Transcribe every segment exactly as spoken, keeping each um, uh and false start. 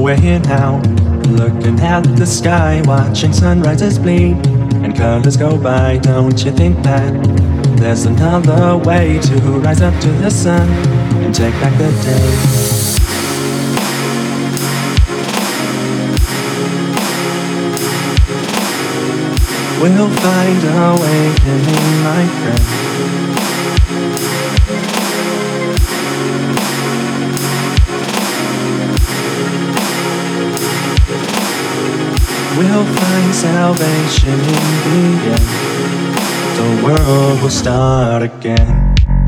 we're here now, looking at the sky, watching sunrises bleed and colors go by. Don't you think that there's another way to rise up to the sun and take back the day? We'll find awakening, my friend. We'll find salvation in the end. The world will start again.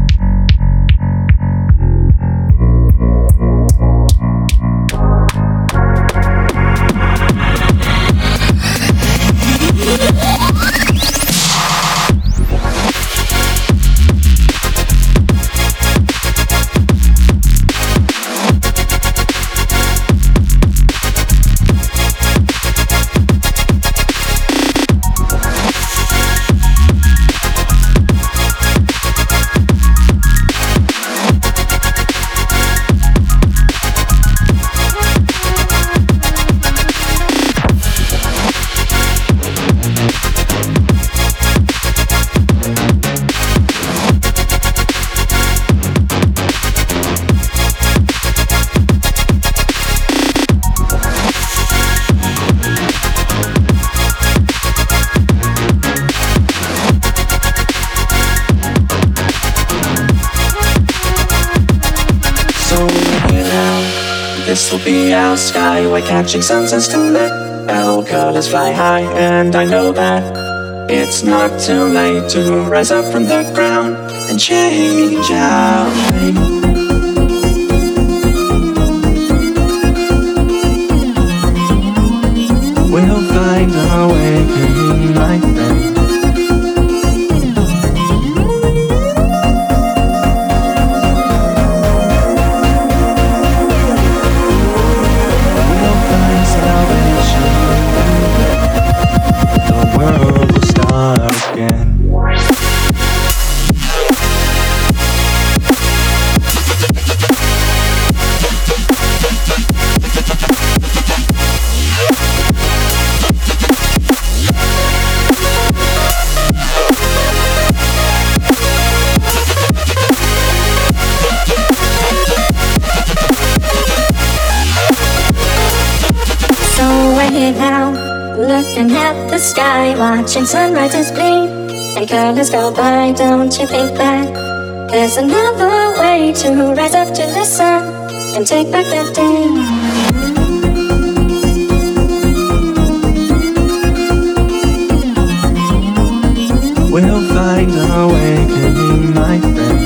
This'll be our sky, we're catching sunsets to let our colors fly high. And I know that it's not too late to rise up from the ground and change our fate. We'll find awakening, my friend. Looking at the sky, watching sunrises bleed and colors go by. Don't you think that there's another way to rise up to the sun and take back the day? We'll find awakening, my friend.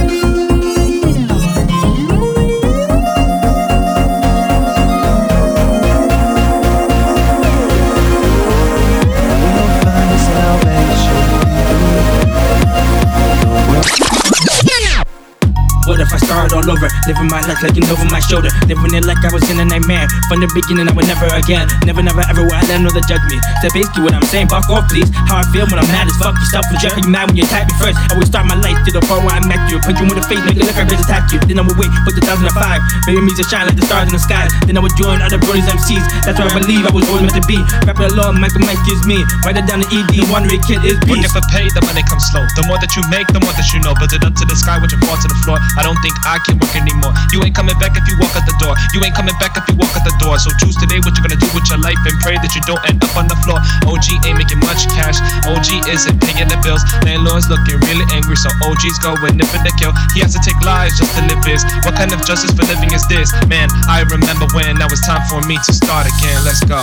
What if I start all over, living my life looking over my shoulder, living it like I was in a nightmare. From the beginning I would never again, never, never, ever will I let another judge me. So basically what I'm saying, fuck off please. How I feel when I'm mad as fuck, you self with you mad when you attack me first. I would start my life to the point where I met you, punch you in the face, make it look like I just attacked you. Then I would wait for two thousand five, baby me to shine like the stars in the sky. Then I would join other brothers M Cs, that's where I believe I was always meant to be. Rapping along, Michael Mike gives me, write it down to E D, one red kid is Work peace. if I pay, the money comes slow. The more that you make, the more that you know. Build it up to the sky with your fall to the floor. I don't think I can work anymore. You ain't coming back if you walk out the door. You ain't coming back if you walk out the door. So choose today what you're gonna do with your life and pray that you don't end up on the floor. O G ain't making much cash. O G isn't paying the bills. Landlord's looking really angry, so O G's going nip and the kill. He has to take lives just to live his. What kind of justice for living is this? Man, I remember when now it's time for me to start again. Let's go.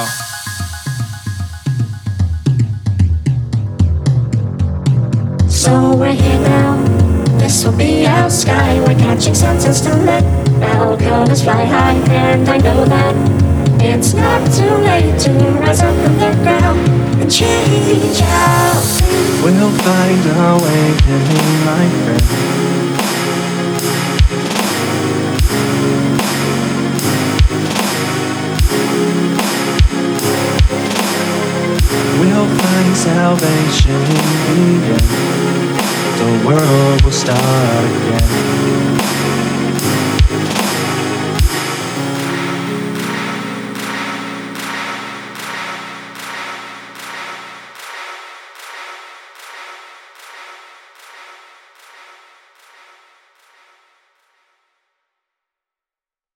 So we're here now, this will be our sky. We're catching sunsets to let our colors fly high. And I know that it's not too late to rise up from the ground and change our fate. We'll find awakening, my friend. We'll find salvation in the end. The world will start again.